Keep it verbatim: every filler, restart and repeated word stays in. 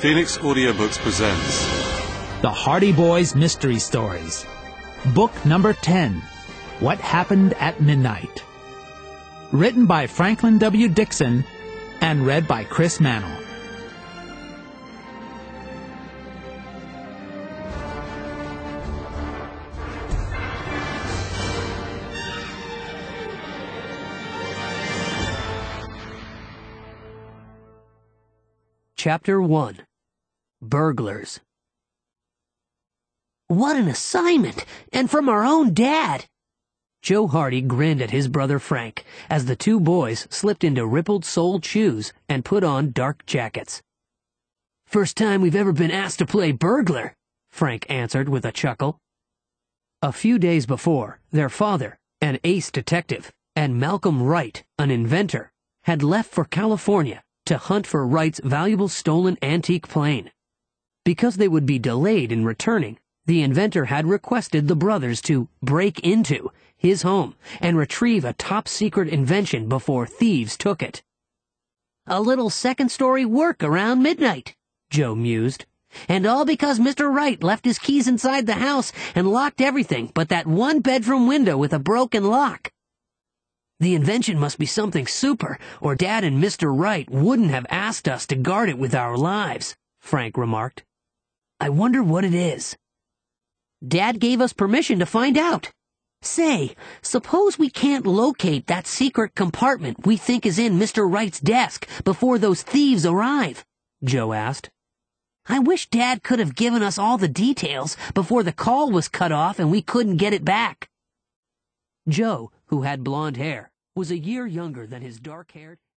Phoenix Audiobooks presents The Hardy Boys Mystery Stories. Book number ten, What Happened at Midnight. Written by Franklin W. Dixon and read by Chris Mannell. Chapter one. Burglars. What an assignment! And from our own dad! Joe Hardy grinned at his brother Frank as the two boys slipped into rippled-soled shoes and put on dark jackets. "First time we've ever been asked to play burglar," Frank answered with a chuckle. A few days before, their father, an ace detective, and Malcolm Wright, an inventor, had left for California to hunt for Wright's valuable stolen antique plane. Because they would be delayed in returning, the inventor had requested the brothers to break into his home and retrieve a top-secret invention before thieves took it. "A little second-story work around midnight," Joe mused. "And all because Mister Wright left his keys inside the house and locked everything but that one bedroom window with a broken lock. The invention must be something super, or Dad and Mister Wright wouldn't have asked us to guard it with our lives," Frank remarked. "I wonder what it is." "Dad gave us permission to find out. Say, suppose we can't locate that secret compartment we think is in Mister Wright's desk before those thieves arrive?" Joe asked. "I wish Dad could have given us all the details before the call was cut off and we couldn't get it back." Joe, who had blonde hair, was a year younger than his dark-haired